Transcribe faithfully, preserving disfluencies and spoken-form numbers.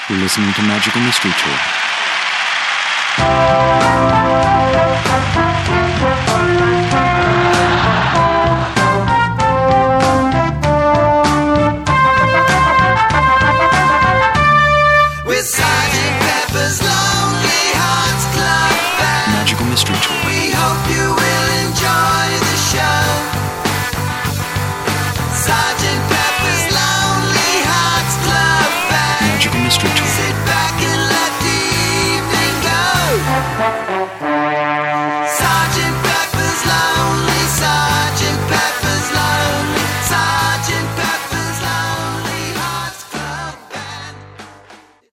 You're listening to Magical Mystery Tour. With Sergeant Pepper's Lonely Hearts Club Band. Magical Mystery Tour. We hope you will enjoy the show. Sergeant Pepper's Lonely Hearts Club Band. Magical Mystery Tour. Sit back and let the evening go.